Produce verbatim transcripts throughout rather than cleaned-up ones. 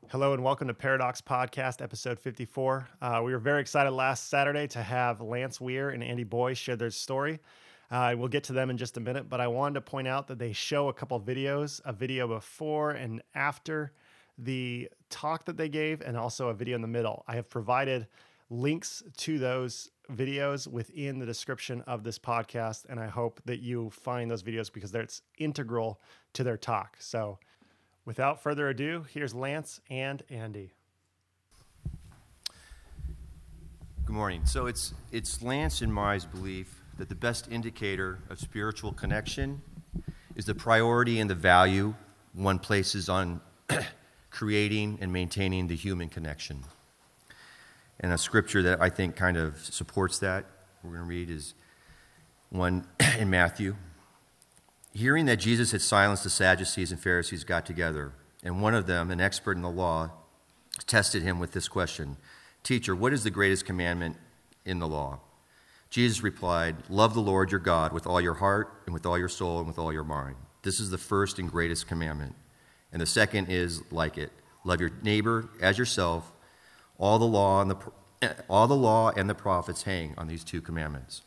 Hello and welcome to Paradox Podcast, episode fifty-four. Uh, we were very excited last Saturday to have Lance Weir and Andy Boyce share their story. Uh, we'll get to them in just a minute, but I wanted to point out that they show a couple of videos, a video before and after the talk that they gave, and also a video in the middle. I have provided links to those videos within the description of this podcast, and I hope that you find those videos because it's integral to their talk. So without further ado, here's Lance and Andy. Good morning. So it's it's Lance and my's belief that the best indicator of spiritual connection is the priority and the value one places on creating and maintaining the human connection. And a scripture that I think kind of supports that, we're going to read, is one in Matthew. Hearing that Jesus had silenced the Sadducees and Pharisees got together, and one of them, an expert in the law, tested him with this question: "Teacher, what is the greatest commandment in the law?" Jesus replied, "Love the Lord your God with all your heart and with all your soul and with all your mind. This is the first and greatest commandment. And the second is like it: love your neighbor as yourself. All the law and the all the law and the prophets hang on these two commandments."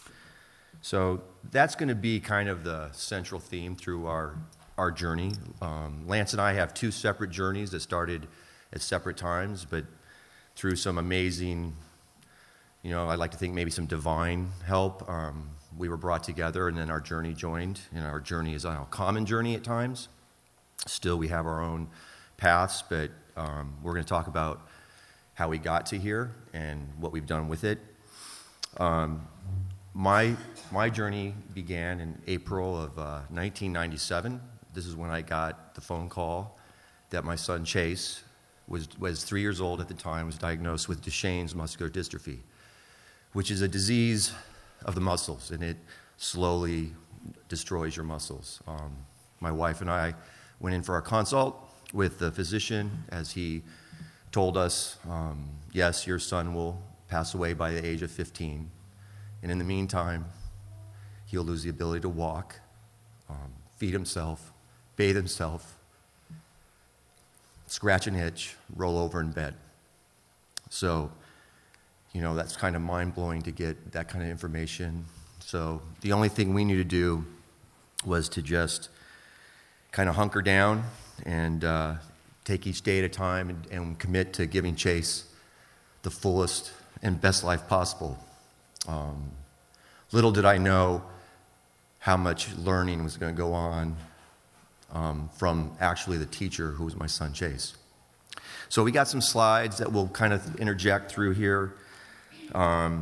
So that's going to be kind of the central theme through our, our journey. Um, Lance and I have two separate journeys that started at separate times, but through some amazing, you know, I'd like to think maybe some divine help, um, we were brought together, and then our journey joined. And our journey is a common journey at times. Still, we have our own paths, but um, we're going to talk about how we got to here and what we've done with it. Um, My my journey began in April of uh, nineteen ninety-seven. This is when I got the phone call that my son Chase was was three years old at the time, was diagnosed with Duchenne's muscular dystrophy, which is a disease of the muscles, and it slowly destroys your muscles. Um, my wife and I went in for our consult with the physician as he told us, um, yes, your son will pass away by the age of fifteen. And in the meantime, he'll lose the ability to walk, um, feed himself, bathe himself, scratch and itch, roll over in bed. So, you know, that's kind of mind-blowing to get that kind of information. So the only thing we knew to do was to just kind of hunker down and uh, take each day at a time and, and commit to giving Chase the fullest and best life possible. Um, little did I know how much learning was going to go on um, from actually the teacher who was my son Chase. So we got some slides that we'll kind of interject through here. Um,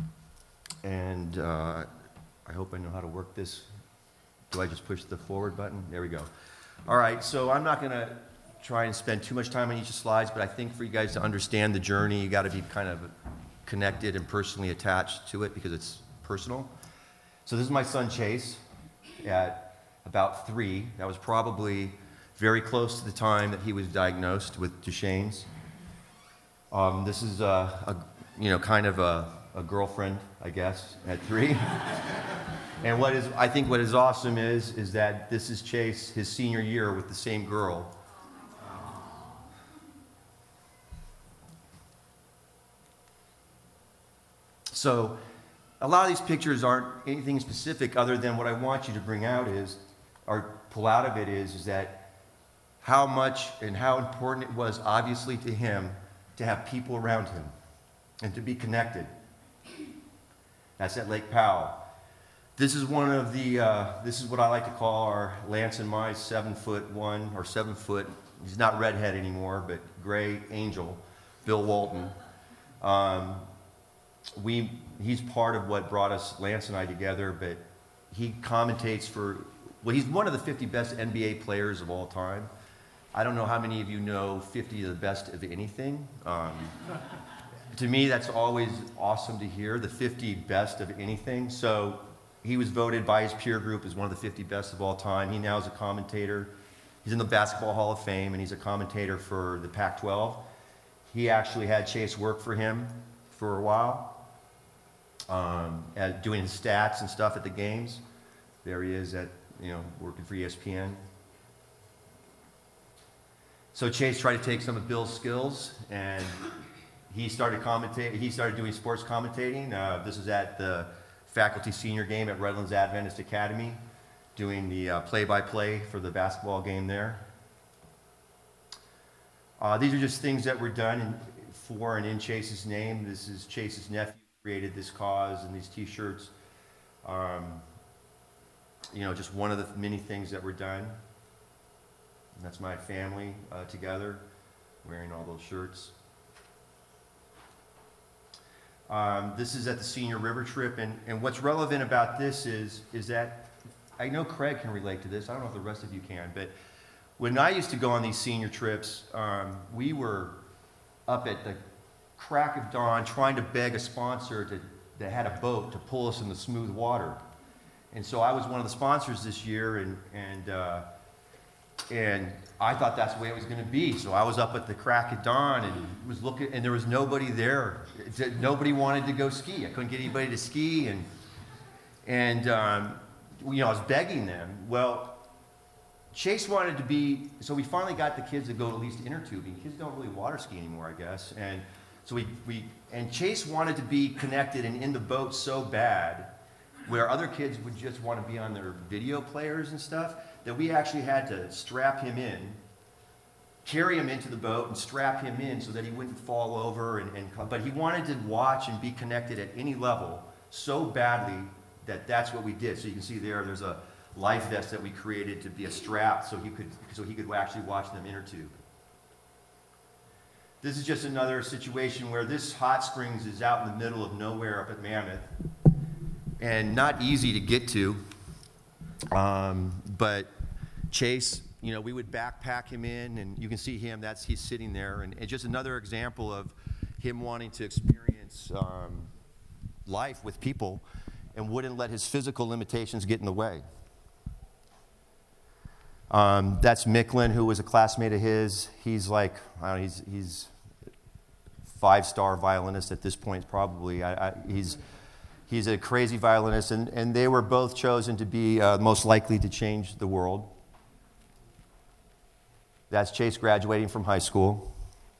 and uh, I hope I know how to work this. Do I just push the forward button? There we go. All right, so I'm not going to try and spend too much time on each of the slides, but I think for you guys to understand the journey, you got to be kind of connected and personally attached to it because it's personal. So this is my son Chase at about three. That was probably very close to the time that he was diagnosed with Duchenne's. Um, this is a, a, you know, kind of a, a girlfriend, I guess, at three. And what is, I think what is awesome is, is that this is Chase, his senior year, with the same girl. So a lot of these pictures aren't anything specific other than what I want you to bring out is, or pull out of it is, is that how much and how important it was, obviously, to him to have people around him and to be connected. That's at Lake Powell. This is one of the, uh, this is what I like to call our Lance and my seven foot one, or seven foot, he's not redhead anymore, but gray angel, Bill Walton. Um, We, he's part of what brought us, Lance and I, together, but he commentates for, well, he's one of the fifty best N B A players of all time. I don't know how many of you know fifty of the best of anything. Um, to me, that's always awesome to hear, the fifty best of anything. So he was voted by his peer group as one of the fifty best of all time. He now is a commentator. He's in the Basketball Hall of Fame, and he's a commentator for the Pac twelve. He actually had Chase work for him for a while. Um, at doing his stats and stuff at the games. There he is at, you know, working for E S P N. So Chase tried to take some of Bill's skills, and he started commentating. He started doing sports commentating. Uh, this was at the faculty senior game at Redlands Adventist Academy, doing the uh, play-by-play for the basketball game there. Uh, these are just things that were done in, for and in Chase's name. This is Chase's nephew created this cause and these T-shirts. Um, you know, just one of the many things that were done. And that's my family uh, together, wearing all those shirts. Um, this is at the Senior River Trip, and, and what's relevant about this is, is that, I know Craig can relate to this, I don't know if the rest of you can, but when I used to go on these senior trips, um, we were up at the crack of dawn trying to beg a sponsor to, that had a boat to pull us in the smooth water. And so I was one of the sponsors this year, and, and, uh, and I thought that's the way it was going to be. So I was up at the crack of dawn and was looking, and there was nobody there. Nobody wanted to go ski. I couldn't get anybody to ski, and and um, you know, I was begging them. Well, Chase wanted to be, so we finally got the kids to go at least inner tubing. Kids don't really water ski anymore, I guess. And so we we and Chase wanted to be connected and in the boat so bad, where other kids would just want to be on their video players and stuff, that we actually had to strap him in, carry him into the boat and strap him in so that he wouldn't fall over. And, and but he wanted to watch and be connected at any level so badly that that's what we did. So you can see there, there's a life vest that we created to be a strap so he could, so he could actually watch them inner tube. This is just another situation where this hot springs is out in the middle of nowhere up at Mammoth, and not easy to get to. Um, but Chase, you know, we would backpack him in, and you can see him, that's, he's sitting there, and it's just another example of him wanting to experience um, life with people and wouldn't let his physical limitations get in the way. Um, that's Micklin, who was a classmate of his. He's like, I don't know, he's, he's five-star violinist at this point, probably. I, I, he's He's a crazy violinist, and, and they were both chosen to be uh, most likely to change the world. That's Chase graduating from high school.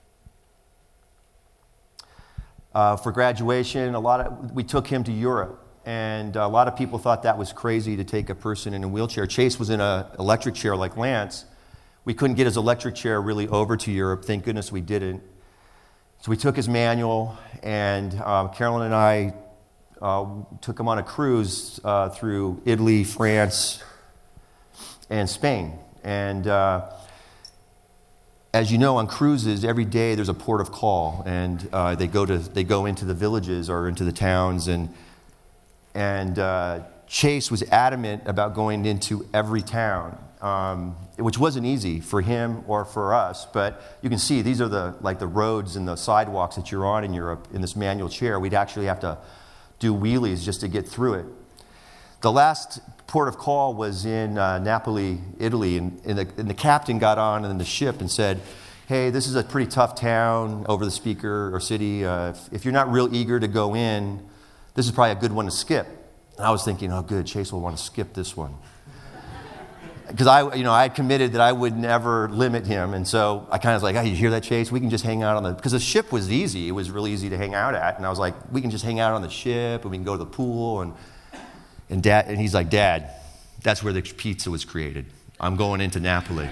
Uh, for graduation, a lot of, we took him to Europe, and a lot of people thought that was crazy to take a person in a wheelchair. Chase was in an electric chair like Lance. We couldn't get his electric chair really over to Europe. Thank goodness we didn't. So we took his manual, and um, Carolyn and I Uh, took him on a cruise uh, through Italy, France, and Spain. And uh, as you know, on cruises, every day there's a port of call, and uh, they go to they go into the villages or into the towns. And and uh, Chase was adamant about going into every town, um, which wasn't easy for him or for us. But you can see these are the like the roads and the sidewalks that you're on in Europe in this manual chair. We'd actually have to do wheelies just to get through it. The last port of call was in uh, Napoli, Italy, and, and, the, and the captain got on in the ship and said, hey, this is a pretty tough town over the speaker or city. Uh, if, if you're not real eager to go in, this is probably a good one to skip. And I was thinking, oh, good, Chase will want to skip this one. Because I, you know, I had committed that I would never limit him, and so I kind of was like, "Hey, you hear that, Chase? We can just hang out on the because the ship was easy. It was really easy to hang out at." And I was like, "We can just hang out on the ship, and we can go to the pool." And and Dad, and he's like, "Dad, that's where the pizza was created. I'm going into Napoli."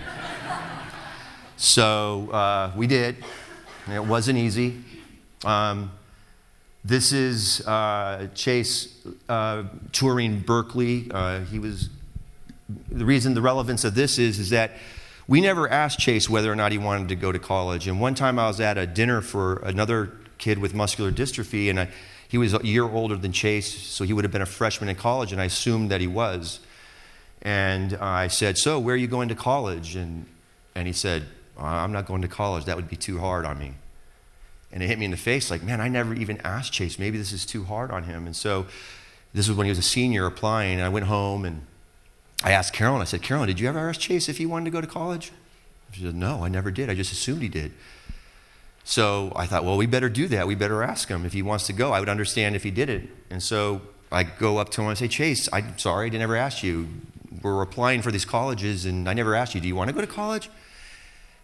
So uh, we did. And it wasn't easy. Um, this is uh, Chase uh, touring Berkeley. Uh, he was. The reason, the relevance of this is, is that we never asked Chase whether or not he wanted to go to college. And one time I was at a dinner for another kid with muscular dystrophy, and I, he was a year older than Chase, so he would have been a freshman in college, and I assumed that he was. And uh, I said, so where are you going to college? And, and he said, I'm not going to college. That would be too hard on me. And it hit me in the face like, man, I never even asked Chase. Maybe this is too hard on him. And so this was when he was a senior applying, and I went home and I asked Carolyn, I said, Carolyn, did you ever ask Chase if he wanted to go to college? She said, no, I never did. I just assumed he did. So I thought, well, we better do that. We better ask him if he wants to go. I would understand if he did it. And so I go up to him and I say, Chase, I'm sorry, I never asked you. We're applying for these colleges, and I never asked you, do you want to go to college?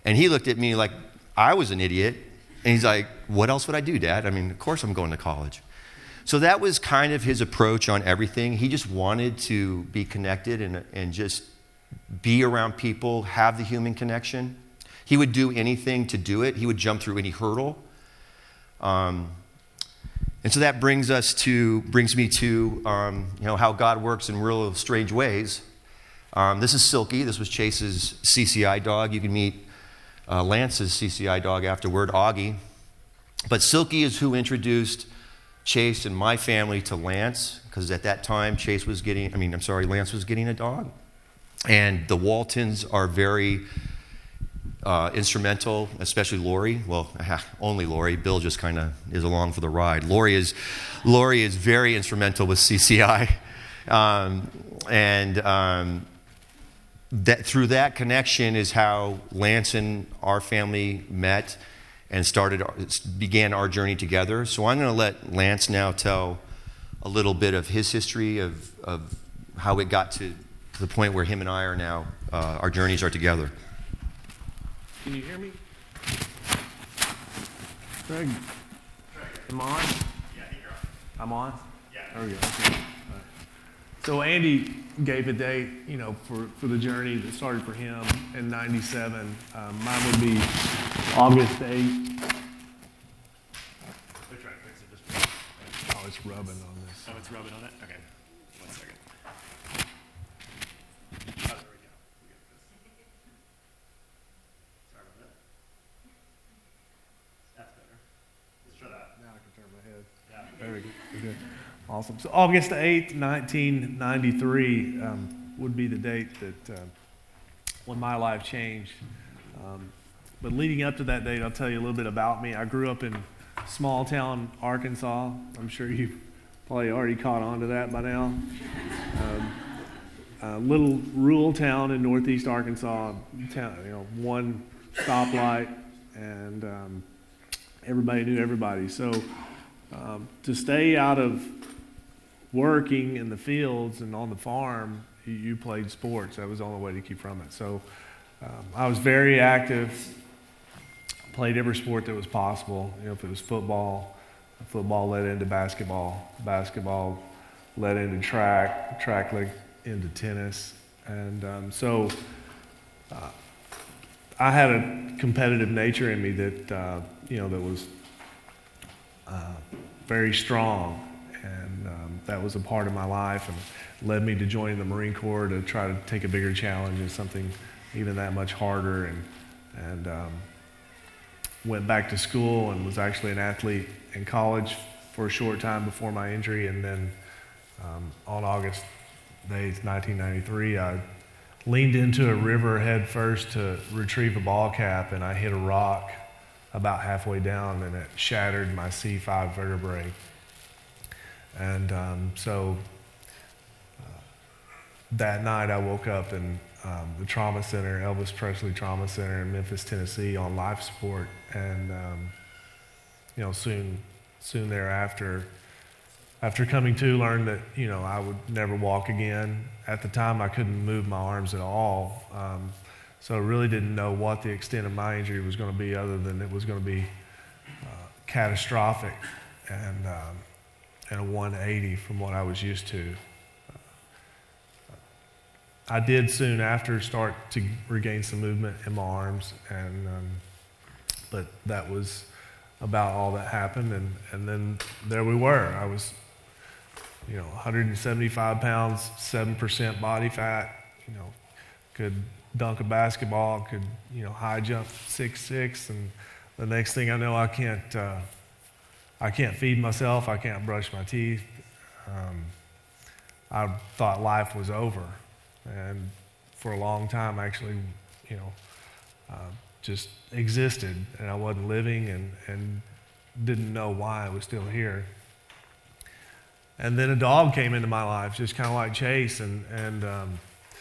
And he looked at me like I was an idiot. And he's like, what else would I do, Dad? I mean, of course I'm going to college. So that was kind of his approach on everything. He just wanted to be connected and, and just be around people, have the human connection. He would do anything to do it. He would jump through any hurdle. Um, and so that brings us to, brings me to, um, you know, how God works in real strange ways. Um, this is Silky. This was Chase's C C I dog. You can meet uh, Lance's C C I dog afterward, Augie. But Silky is who introduced Chase and my family to Lance, because at that time Chase was getting, I mean, I'm sorry, Lance was getting a dog. And the Waltons are very uh, instrumental, especially Lori. Well, only Lori. Bill just kind of is along for the ride. Lori is, Lori is very instrumental with C C I. Um, and um, that through that connection is how Lance and our family met and started, began our journey together. So I'm going to let Lance now tell a little bit of his history of, of how it got to, to the point where him and I are now, uh, our journeys are together. Can you hear me? Greg, am I on? Yeah, you're on. I'm on? Yeah. There we go. Okay. All right. So Andy gave a date, you know, for, for the journey that started for him in ninety-seven. Um, mine would be August eighth. They're trying to fix it. Just Oh, it's rubbing on this. oh, it's rubbing on it? Okay. One second. Oh, there we go. We got this. Sorry about that. That's better. Let's try that. Now I can turn my head. Yeah. There we go. We're good. Awesome. So August eighth, nineteen ninety-three um, would be the date that uh, when my life changed. Um, but leading up to that date, I'll tell you a little bit about me. I grew up in small town Arkansas. I'm sure you've probably already caught on to that by now. Um, a little rural town in northeast Arkansas, town, you know, one stoplight, and um, everybody knew everybody. So um, to stay out of working in the fields and on the farm, you, you played sports. That was the only way to keep from it. So um, I was very active, played every sport that was possible. You know, if it was football, football led into basketball, basketball led into track, track led into tennis. And um, so uh, I had a competitive nature in me that, uh, you know, that was uh, very strong. And um, that was a part of my life and led me to join the Marine Corps to try to take a bigger challenge and something even that much harder. And, and um, went back to school and was actually an athlete in college for a short time before my injury. And then um, on August eighth, nineteen ninety-three, I leaned into a river head first to retrieve a ball cap, and I hit a rock about halfway down, and it shattered my C five vertebrae. And um, so uh, that night I woke up in um, the trauma center, Elvis Presley Trauma Center in Memphis, Tennessee, on life support. And um, you know, soon, soon thereafter, after coming to, learned that you know I would never walk again. At the time, I couldn't move my arms at all, um, so I really didn't know what the extent of my injury was going to be, other than it was going to be uh, catastrophic. And um, and a one eighty from what I was used to. I did soon after start to regain some movement in my arms, and um, but that was about all that happened. And, and then there we were. I was, you know, one hundred seventy-five pounds, seven percent body fat. You know, could dunk a basketball, could you know high jump six six, and the next thing I know, I can't. Uh, I can't feed myself. I can't brush my teeth. Um, I thought life was over. And for a long time, actually, you know, uh, just existed. And I wasn't living and, and didn't know why I was still here. And then a dog came into my life, just kind of like Chase. And, and um,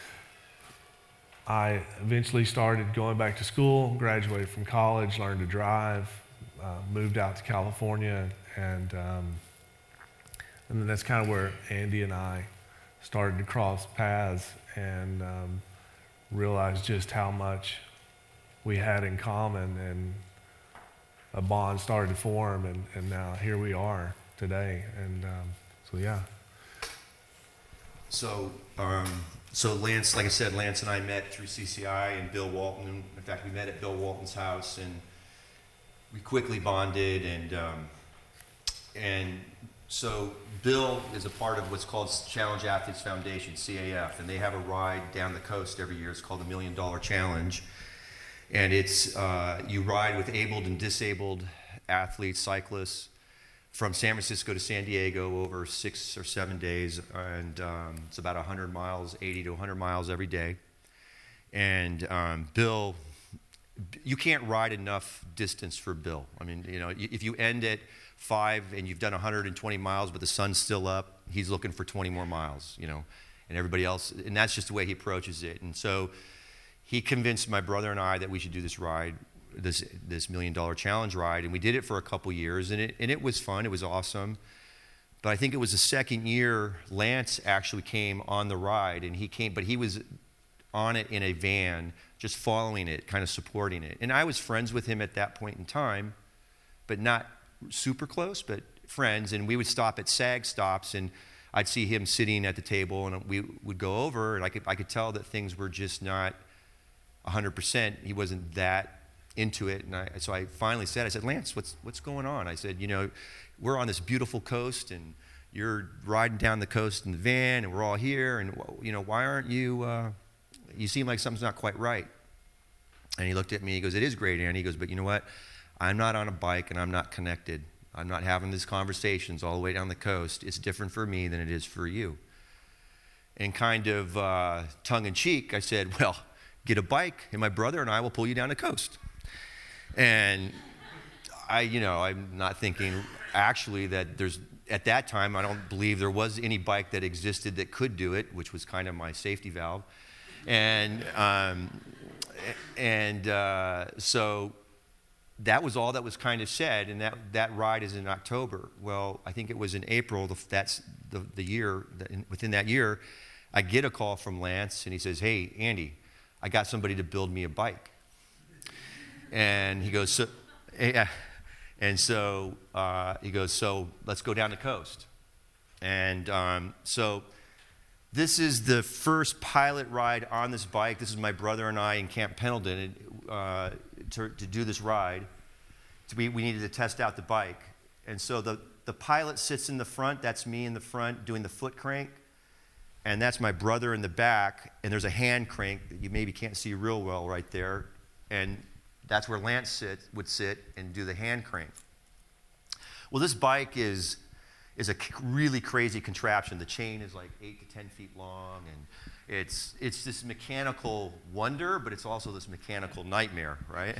I eventually started going back to school, graduated from college, learned to drive. Uh, moved out to California, and um, and then that's kind of where Andy and I started to cross paths, and um, realized just how much we had in common, and a bond started to form, and, and now here we are today. And um, so, yeah. So, um, so Lance, like I said, Lance and I met through C C I and Bill Walton. In fact, we met at Bill Walton's house, and we quickly bonded. And um, and so Bill is a part of what's called Challenge Athletes Foundation, C A F, and they have a ride down the coast every year. It's called the Million Dollar Challenge, and it's uh, you ride with abled and disabled athletes, cyclists, from San Francisco to San Diego over six or seven days, and um, it's about one hundred miles, eighty to one hundred miles every day. And um, Bill, you can't ride enough distance for Bill. I mean, you know, if you end at five and you've done one hundred twenty miles, but the sun's still up, he's looking for twenty more miles, you know, and everybody else, and that's just the way he approaches it. And so he convinced my brother and I that we should do this ride, this this million dollar challenge ride, and we did it for a couple years, and it and it was fun, it was awesome. But I think it was the second year Lance actually came on the ride, and he came, but he was on it in a van, just following it, kind of supporting it. And I was friends with him at that point in time, but not super close, but friends. And we would stop at SAG stops, and I'd see him sitting at the table, and we would go over, and I could I could tell that things were just not one hundred percent. He wasn't that into it, and I, so I finally said, I said, Lance, what's what's going on? I said, you know, we're on this beautiful coast, and you're riding down the coast in the van, and we're all here, and you know, why aren't you? Uh, you seem like something's not quite right. And he looked at me. He goes, it is great, Andy. He goes, but you know what? I'm not on a bike, and I'm not connected. I'm not having these conversations all the way down the coast. It's different for me than it is for you. And kind of uh, tongue in cheek, I said, well, get a bike, and my brother and I will pull you down the coast. And I, you know, I'm not thinking actually that there's, at that time, I don't believe there was any bike that existed that could do it, which was kind of my safety valve. And, um, and uh, so that was all that was kind of said, and that, that ride is in October. Well, I think it was in April, that's the, the year, within that year, I get a call from Lance, and he says, hey, Andy, I got somebody to build me a bike. And he goes, so, yeah. And so uh, he goes, so let's go down the coast. And um, so this is the first pilot ride on this bike. This is my brother and I in Camp Pendleton uh, to, to do this ride. So we, we needed to test out the bike. And so the, the pilot sits in the front. That's me in the front doing the foot crank. And that's my brother in the back. And there's a hand crank that you maybe can't see real well right there. And that's where Lance sit, would sit and do the hand crank. Well, this bike is, is a really crazy contraption. The chain is like eight to ten feet long, and it's, it's this mechanical wonder, but it's also this mechanical nightmare, right?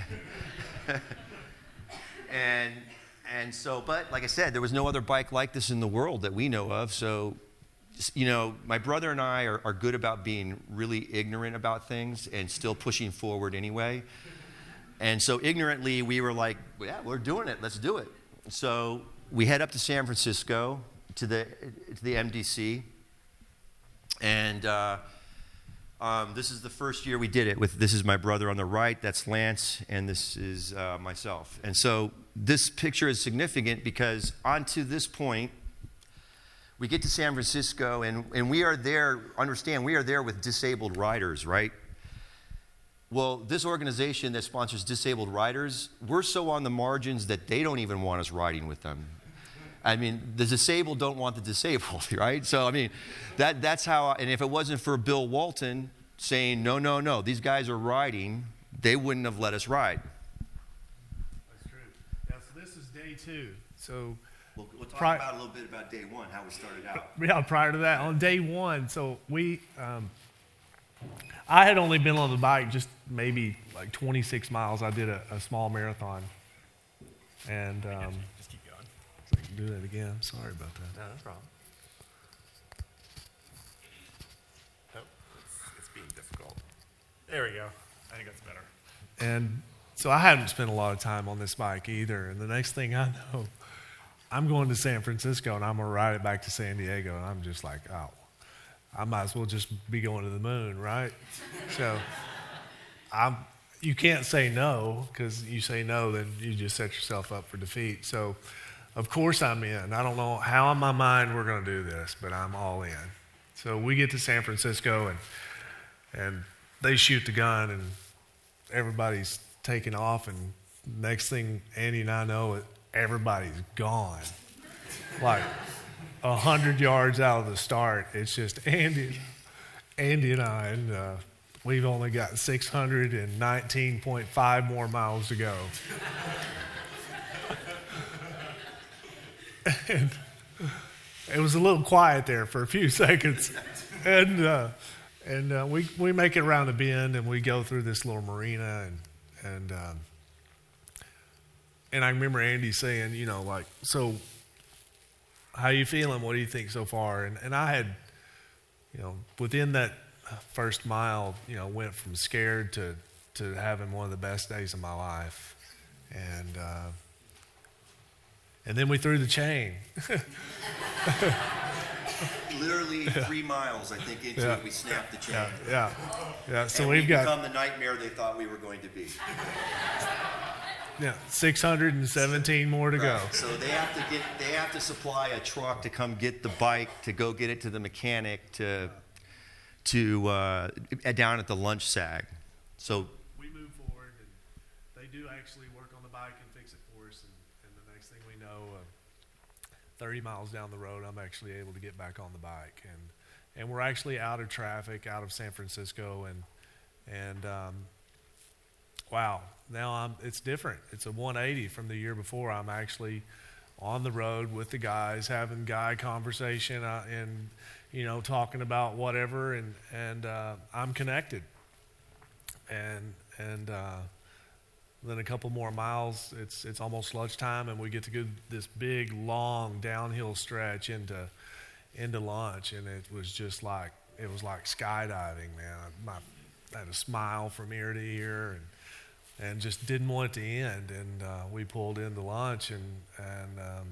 and, and so, but like I said, there was no other bike like this in the world that we know of, so you know, my brother and I are, are good about being really ignorant about things and still pushing forward anyway. And so ignorantly, we were like, yeah, we're doing it. Let's do it. So we head up to San Francisco to the to the M D C. And uh, um, this is the first year we did it. With this is my brother on the right. That's Lance. And this is uh, myself. And so this picture is significant because on to this point, we get to San Francisco, and, and we are there, understand, we are there with disabled riders, right? Well, this organization that sponsors disabled riders, we're so on the margins that they don't even want us riding with them. I mean, the disabled don't want the disabled, right? So, I mean, that that's how, and if it wasn't for Bill Walton saying, no, no, no, these guys are riding, they wouldn't have let us ride. That's true. Yeah, so this is day two. So We'll, we'll talk pri- about a little bit about day one, how we started out. Yeah, prior to that, on day one, so we, um, I had only been on the bike just maybe like twenty-six miles. I did a, a small marathon. And um, Just keep going. so I can do that again. I'm sorry about that. No, no problem. Nope, it's, it's being difficult. There we go. I think that's better. And so I hadn't spent a lot of time on this bike either. And the next thing I know, I'm going to San Francisco, and I'm going to ride it back to San Diego. And I'm just like, oh, I might as well just be going to the moon, right? So I'm, you can't say no, because you say no, then you just set yourself up for defeat. So, of course I'm in. I don't know how in my mind we're going to do this, but I'm all in. So we get to San Francisco, and and they shoot the gun, and everybody's taking off, and next thing Andy and I know, it everybody's gone. Like a hundred yards out of the start, it's just Andy, Andy and I, and uh, we've only got six hundred nineteen point five more miles to go. And it was a little quiet there for a few seconds, and uh, and uh, we we make it around a bend, and we go through this little marina, and and um, and I remember Andy saying, you know, like, so how you feeling? What do you think so far? And and I had, you know, within that first mile, you know, went from scared to to having one of the best days of my life, and. Uh, And then we threw the chain. Literally three miles, I think, into Yeah. it, we snapped the chain. Yeah, yeah, yeah. So and we've we got become the nightmare they thought we were going to be. yeah six hundred seventeen more to go. Right. So they have to get, they have to supply a truck to come get the bike, to go get it to the mechanic, to, to uh, down at the lunch sag. So We move forward, and they do actually work on the bike and fix it for us. And, and the next thing we know, uh, thirty miles down the road, I'm actually able to get back on the bike, and and we're actually out of traffic, out of San Francisco, and and um, wow, now I'm it's different. It's a one eighty from the year before. I'm actually on the road with the guys, having guy conversation, uh, and you know, talking about whatever, and and uh, I'm connected, and and. Uh, Then a couple more miles, it's it's almost lunchtime, and we get to go this big, long downhill stretch into into lunch, and it was just like it was like skydiving, man. My, I had a smile from ear to ear, and and just didn't want it to end. And uh, we pulled into lunch, and and um,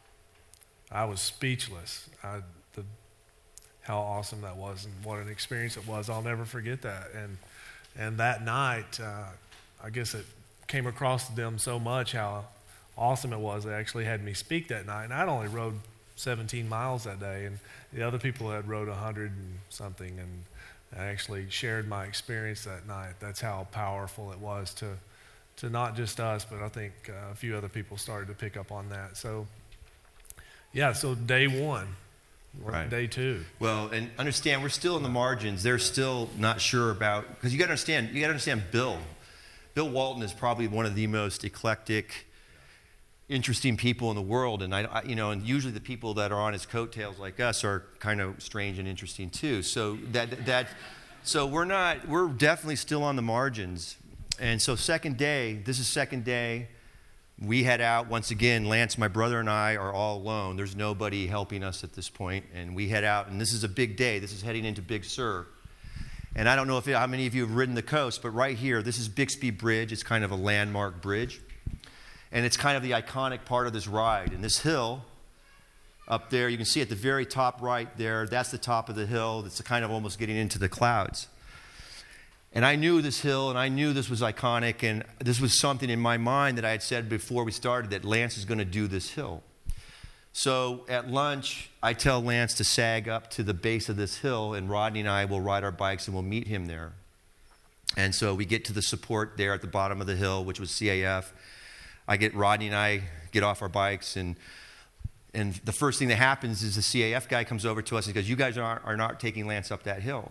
I was speechless. I, the how awesome that was, and what an experience it was. I'll never forget that. And and that night, uh, I guess it. came across to them so much how awesome it was. They actually had me speak that night, and I'd only rode seventeen miles that day, and the other people had rode one hundred and something, and I actually shared my experience that night. That's how powerful it was to to not just us, but I think uh, a few other people started to pick up on that. So yeah, so day one, Right. day two. Well, and understand, we're still in the margins. They're still not sure about, because you got to understand, you got to understand Bill. Bill Walton is probably one of the most eclectic, interesting people in the world, and I, I, you know, and usually the people that are on his coattails like us are kind of strange and interesting too. So that that, so we're not, we're definitely still on the margins. And so second day, this is second day. We head out once again. Lance, my brother, and I are all alone. There's nobody helping us at this point, and we head out. And this is a big day. This is heading into Big Sur. And I don't know if how many of you have ridden the coast, but right here, this is Bixby Bridge. It's kind of a landmark bridge. And it's kind of the iconic part of this ride. And this hill up there, you can see at the very top right there, that's the top of the hill. It's kind of almost getting into the clouds. And I knew this hill, and I knew this was iconic, and this was something in my mind that I had said before we started, that Lance is going to do this hill. So at lunch, I tell Lance to sag up to the base of this hill, and Rodney and I will ride our bikes, and we'll meet him there. And so we get to the support there at the bottom of the hill, which was C A F. I get Rodney and I get off our bikes, and and the first thing that happens is the C A F guy comes over to us and goes, "You guys are, are not taking Lance up that hill."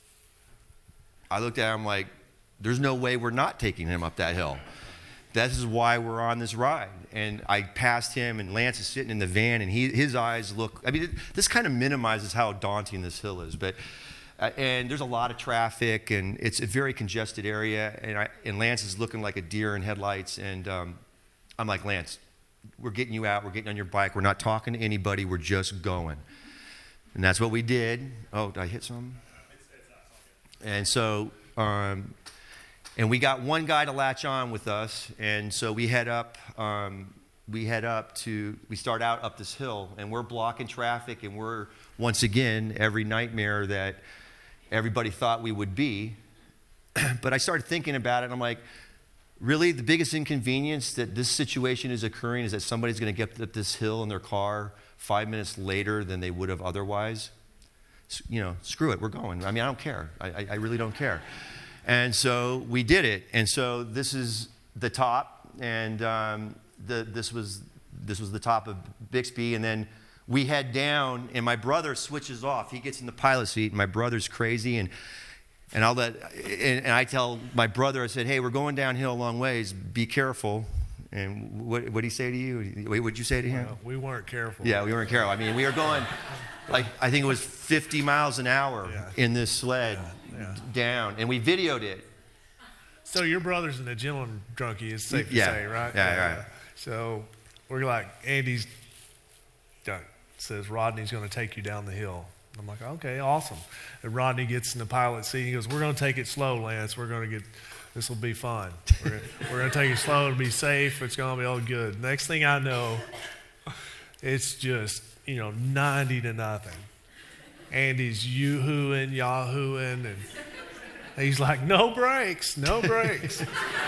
I looked at him like, there's no way we're not taking him up that hill. This is why we're on this ride. And I passed him, and Lance is sitting in the van, and he, his eyes look, I mean, it, this kind of minimizes how daunting this hill is. But uh, and there's a lot of traffic, and it's a very congested area, and, I, and Lance is looking like a deer in headlights. And um, I'm like, Lance, we're getting you out. We're getting on your bike. We're not talking to anybody. We're just going. And that's what we did. Oh, did I hit something? And so, um, and we got one guy to latch on with us, and so we head up. Um, we head up to. We start out up this hill, and we're blocking traffic, and we're once again every nightmare that everybody thought we would be. But I started thinking about it, and I'm like, really, the biggest inconvenience that this situation is occurring is that somebody's going to get up this hill in their car five minutes later than they would have otherwise? You know, screw it, we're going. I mean, I don't care. I, I, I really don't care. And so we did it. And so this is the top, and um, the, this was this was the top of Bixby. And then we head down, and my brother switches off. He gets in the pilot seat, and my brother's crazy, and and I'll let and, and I tell my brother, I said, hey, we're going downhill a long ways. Be careful. And what what did he say to you? What would you say to him? Well, we weren't careful. Yeah, we weren't careful. I mean, we were going, like, I think it was fifty miles an hour yeah. in this sled yeah, yeah. down, and we videoed it. So your brother's an adrenaline drunkie, it's safe yeah. to say, right? Yeah, yeah, right. So we're like, Andy's says Rodney's going to take you down the hill. I'm like, okay, awesome. And Rodney gets in the pilot seat. He goes, we're going to take it slow, Lance. We're going to get, this will be fun. We're going we're going to take it slow. It'll be safe. It's going to be all good. Next thing I know, it's just, you know, ninety to nothing. Andy's yoo-hooing, yahooing, and he's like, no brakes, no brakes.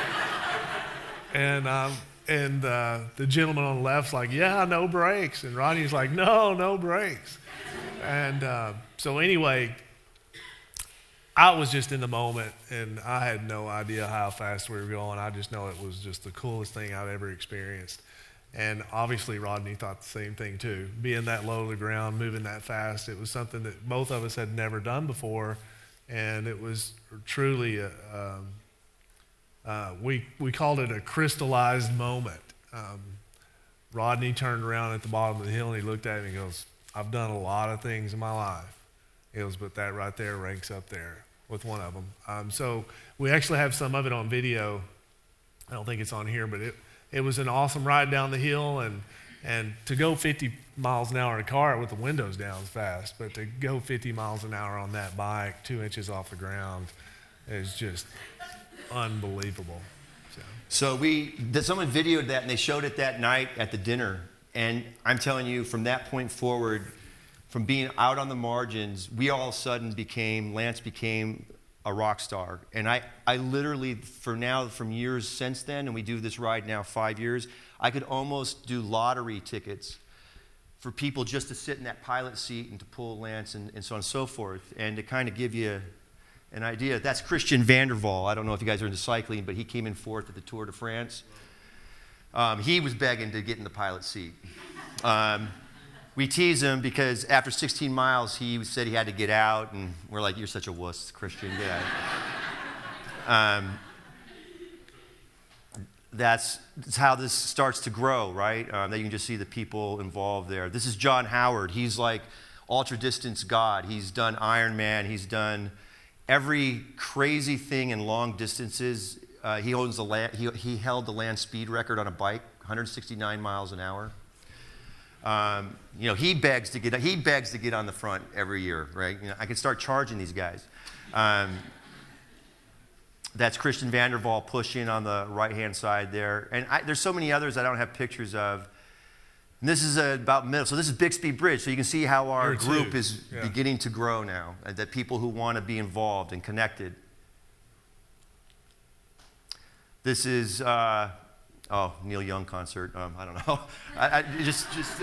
and um, and uh, the gentleman on the left's like, yeah, no brakes. And Rodney's like, no, no brakes. And uh, so anyway, I was just in the moment, and I had no idea how fast we were going. I just know it was just the coolest thing I've ever experienced. And obviously Rodney thought the same thing too. Being that low to the ground, moving that fast, it was something that both of us had never done before. And it was truly, a, um, uh, we, we called it a crystallized moment. Um, Rodney turned around at the bottom of the hill, and he looked at me and he goes, I've done a lot of things in my life. He goes, but that right there ranks up there with one of them. Um, so we actually have some of it on video. I don't think it's on here, but it, it was an awesome ride down the hill. And, and to go fifty miles an hour in a car with the windows down is fast, but to go fifty miles an hour on that bike, two inches off the ground, is just unbelievable. So, so we, someone videoed that, and they showed it that night at the dinner. And I'm telling you, from that point forward, from being out on the margins, we all of a sudden became, Lance became a rock star. And I, I literally, for now, from years since then, and we do this ride now five years, I could almost do lottery tickets for people just to sit in that pilot seat and to pull Lance and, and so on and so forth. And to kind of give you an idea, that's Christian Vanderval. I don't know if you guys are into cycling, but he came in fourth at the Tour de France. Um, he was begging to get in the pilot seat. Um, we tease him because after sixteen miles, he said he had to get out, and we're like, you're such a wuss, Christian, get out. um, that's, that's how this starts to grow, right? Um, that you can just see the people involved there. This is John Howard. He's like ultra-distance God. He's done Ironman. He's done every crazy thing in long distances. Uh, he owns the land, he, he held the land speed record on a bike, one hundred sixty-nine miles an hour. Um, you know, he begs to get he begs to get on the front every year, right? You know, I can start charging these guys. Um, that's Christian Vanderval pushing on the right-hand side there, and I, there's so many others I don't have pictures of. And this is uh, about middle, so this is Bixby Bridge. So you can see how our Here group too. is Yeah. beginning to grow now, and that people who want to be involved and connected. This is, uh, oh, Neil Young concert. Um, I don't know. I, I just, just.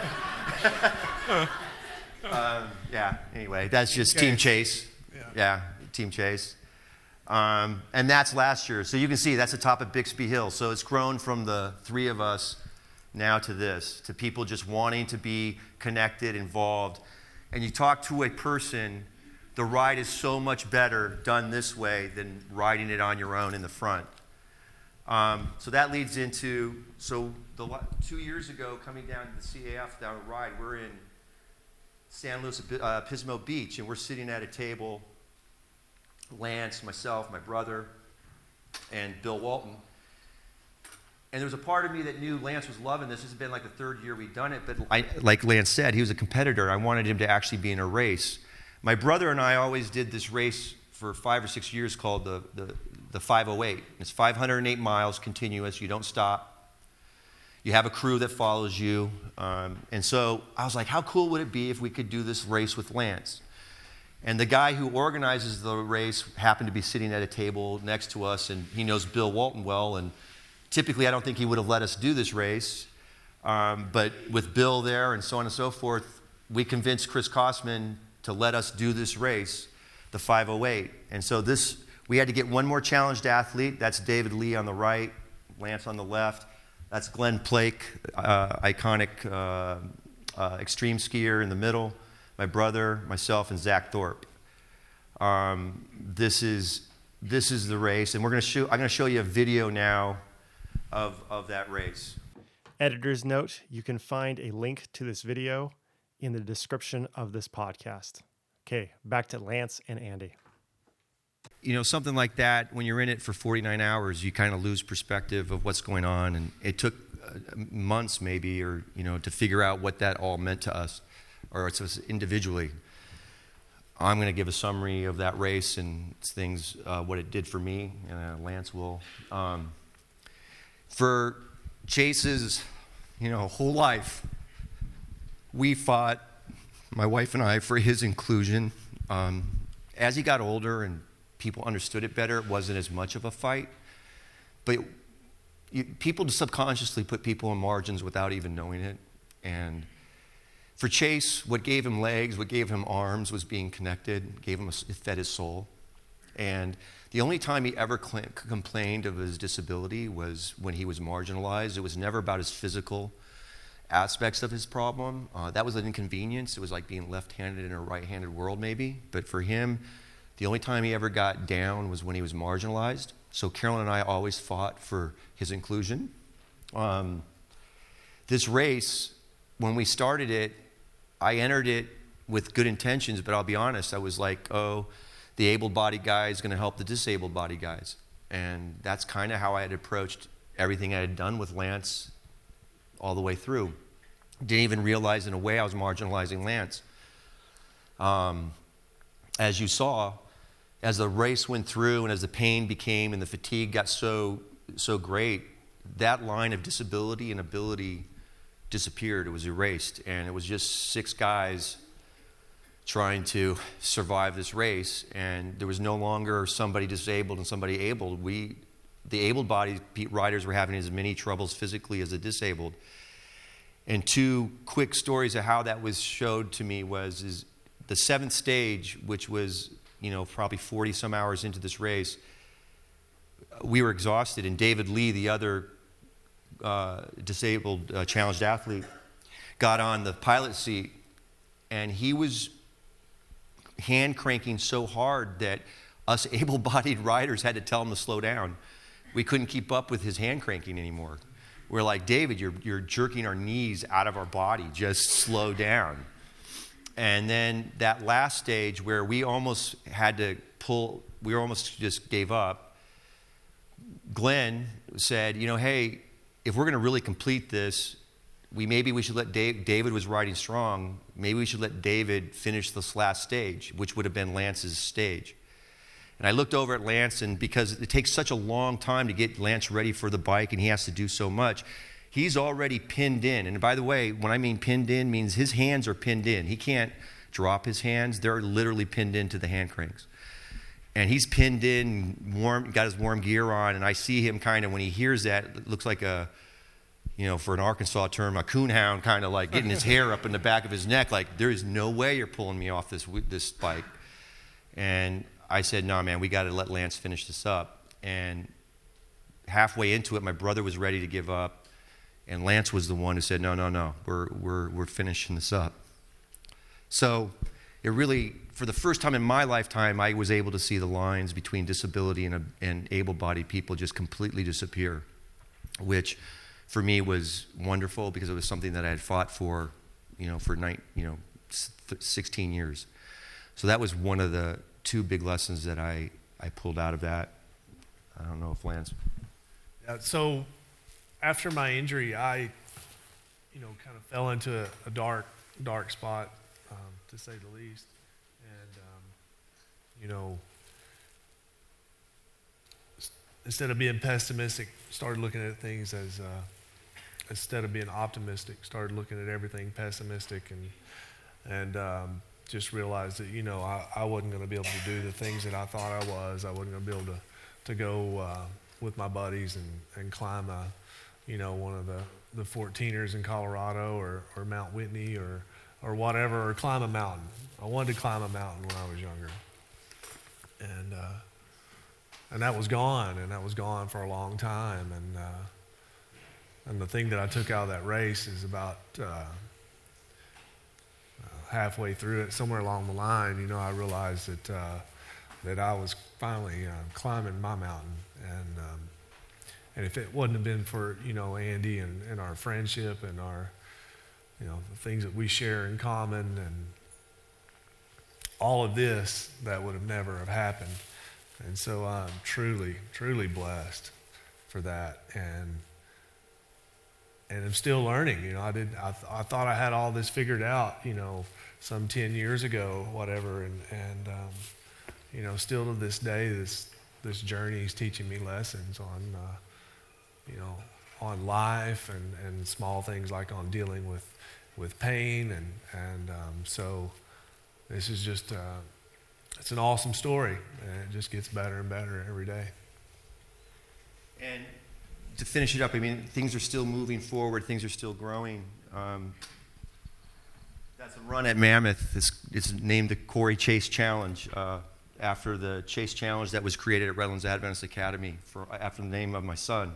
um, yeah. Anyway, that's just Okay. Team Chase. Yeah. Yeah, Team Chase. Um, and that's last year. So you can see that's the top of Bixby Hill. So it's grown from the three of us now to this, to people just wanting to be connected, involved. And you talk to a person, the ride is so much better done this way than riding it on your own in the front. Um, so that leads into, so the, two years ago, coming down to the C A F down a ride, we're in San Luis uh, Pismo Beach, and we're sitting at a table, Lance, myself, my brother, and Bill Walton. And there was a part of me that knew Lance was loving this. This has been like the third year we'd done it, but I, like Lance said, he was a competitor. I wanted him to actually be in a race. My brother and I always did this race for five or six years called the, the, the five oh eight. It's five hundred eight miles continuous. You don't stop. You have a crew that follows you. Um, and so I was like, how cool would it be if we could do this race with Lance? And the guy who organizes the race happened to be sitting at a table next to us, and he knows Bill Walton well. And typically, I don't think he would have let us do this race. Um, but with Bill there and so on and so forth, we convinced Chris Kosman to let us do this race, the five oh eight. And so this, we had to get one more challenged athlete. That's David Lee on the right, Lance on the left. That's Glenn Plake, uh, iconic uh, uh, extreme skier in the middle. My brother, myself, and Zach Thorpe. Um, this is this is the race, and we're going to show. I'm going to show you a video now of of that race. Editor's note: you can find a link to this video in the description of this podcast. Okay, back to Lance and Andy. You know, something like that, when you're in it for forty-nine hours, you kind of lose perspective of what's going on, and it took uh, months maybe, or you know, to figure out what that all meant to us, or to us individually. I'm going to give a summary of that race and things, uh, what it did for me, and uh, Lance will. Um, for Chase's, you know, whole life, we fought, my wife and I, for his inclusion. Um, as he got older and people understood it better, it wasn't as much of a fight. But you, people subconsciously put people in margins without even knowing it. And for Chase, what gave him legs, what gave him arms was being connected, gave him a, it fed his soul. And the only time he ever cl- complained of his disability was when he was marginalized. It was never about his physical aspects of his problem. Uh, that was an inconvenience. It was like being left-handed in a right-handed world maybe. But for him, the only time he ever got down was when he was marginalized. So Carolyn and I always fought for his inclusion. Um, this race, when we started it, I entered it with good intentions, but I'll be honest, I was like, oh, the able-bodied guy is going to help the disabled-bodied guys. And that's kind of how I had approached everything I had done with Lance all the way through. Didn't even realize in a way I was marginalizing Lance. Um, as you saw, as the race went through and as the pain became and the fatigue got so so great, that line of disability and ability disappeared. It was erased, and it was just six guys trying to survive this race, and there was no longer somebody disabled and somebody able. We, the able-bodied riders were having as many troubles physically as the disabled. And two quick stories of how that was showed to me was is the seventh stage, which was, you know, probably forty some hours into this race, we were exhausted, and David Lee, the other uh, disabled uh, challenged athlete, got on the pilot seat, and he was hand cranking so hard that us able-bodied riders had to tell him to slow down. We couldn't keep up with his hand cranking anymore. We're like, David, you're you're jerking our knees out of our body. Just slow down. And then that last stage where we almost had to pull, we almost just gave up. Glenn said, you know, hey, if we're going to really complete this, we maybe we should let Dave, David was riding strong, maybe we should let David finish this last stage, which would have been Lance's stage. And I looked over at Lance, and because it takes such a long time to get Lance ready for the bike and he has to do so much, he's already pinned in. And by the way, when I mean pinned in, means his hands are pinned in. He can't drop his hands. They're literally pinned into the hand cranks. And he's pinned in, warm, got his warm gear on, and I see him kind of, when he hears that, it looks like a, you know, for an Arkansas term, a coonhound, kind of like getting his hair up in the back of his neck, like, there is no way you're pulling me off this this bike. And I said, no, man, we got to let Lance finish this up. And halfway into it, my brother was ready to give up, and Lance was the one who said, no, no, no, we're we're we're finishing this up. So it really, for the first time in my lifetime, I was able to see the lines between disability and, and able-bodied people just completely disappear, which for me was wonderful because it was something that I had fought for, you know, for nine, you know, sixteen years. So that was one of the two big lessons that I, I pulled out of that. I don't know if Lance. Yeah, so after my injury, I, you know, kind of fell into a, a dark, dark spot, um, to say the least. And, um, you know, instead of being pessimistic, started looking at things as, uh, instead of being optimistic, started looking at everything pessimistic. And, and um, just realized that, you know, I, I wasn't going to be able to do the things that I thought I was. I wasn't going to be able to, to go uh, with my buddies and, and climb, a, you know, one of the, the fourteeners in Colorado or, or Mount Whitney or, or whatever, or climb a mountain. I wanted to climb a mountain when I was younger. And, uh, and that was gone, and that was gone for a long time. And, uh, and the thing that I took out of that race is about uh, halfway through it, somewhere along the line, you know, I realized that uh, that I was finally uh, climbing my mountain. And um, and if it wouldn't have been for, you know, Andy and, and our friendship and our, you know, the things that we share in common and all of this, that would have never have happened. And so I'm truly, truly blessed for that. And and I'm still learning. You know, I did. I, th- I thought I had all this figured out, you know, some ten years ago, whatever. And and um, you know, still to this day, this this journey is teaching me lessons on, uh, you know, on life and, and small things like on dealing with with pain. And and um, so this is just uh, it's an awesome story, and it just gets better and better every day. And to finish it up, I mean, things are still moving forward. Things are still growing. Um, that's a run at Mammoth. It's, it's named the Corey Chase Challenge uh, after the Chase Challenge that was created at Redlands Adventist Academy for, after the name of my son.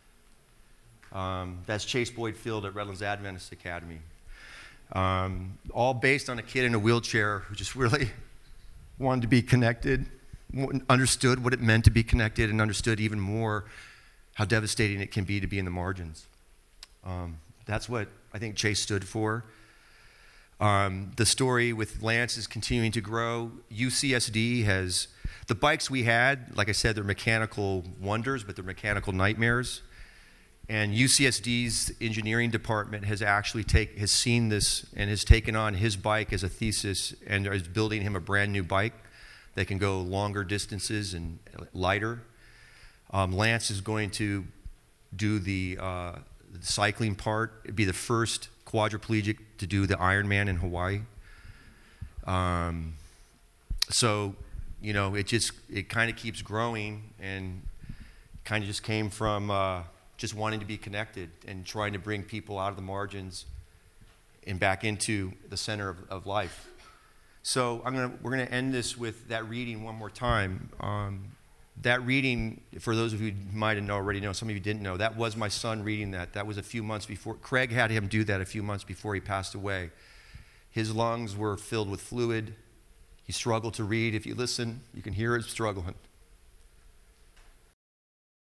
Um, that's Chase Boyd Field at Redlands Adventist Academy. Um, all based on a kid in a wheelchair who just really wanted to be connected, understood what it meant to be connected, and understood even more how devastating it can be to be in the margins. Um, that's what I think Chase stood for. Um, the story with Lance is continuing to grow. U C S D has, the bikes we had, like I said, they're mechanical wonders, but they're mechanical nightmares. And U C S D's engineering department has actually take, has seen this and has taken on his bike as a thesis and is building him a brand new bike that can go longer distances and lighter. Um, Lance is going to do the, uh, the cycling part. It'd be the first quadriplegic to do the Ironman in Hawaii. Um, so, you know, it just, it kind of keeps growing, and kind of just came from uh, just wanting to be connected and trying to bring people out of the margins and back into the center of, of life. So I'm gonna, we're going to end this with that reading one more time. Um, That reading, for those of you who might have already know, some of you didn't know, that was my son reading that. That was a few months before. Craig had him do that a few months before he passed away. His lungs were filled with fluid. He struggled to read. If you listen, you can hear him struggling.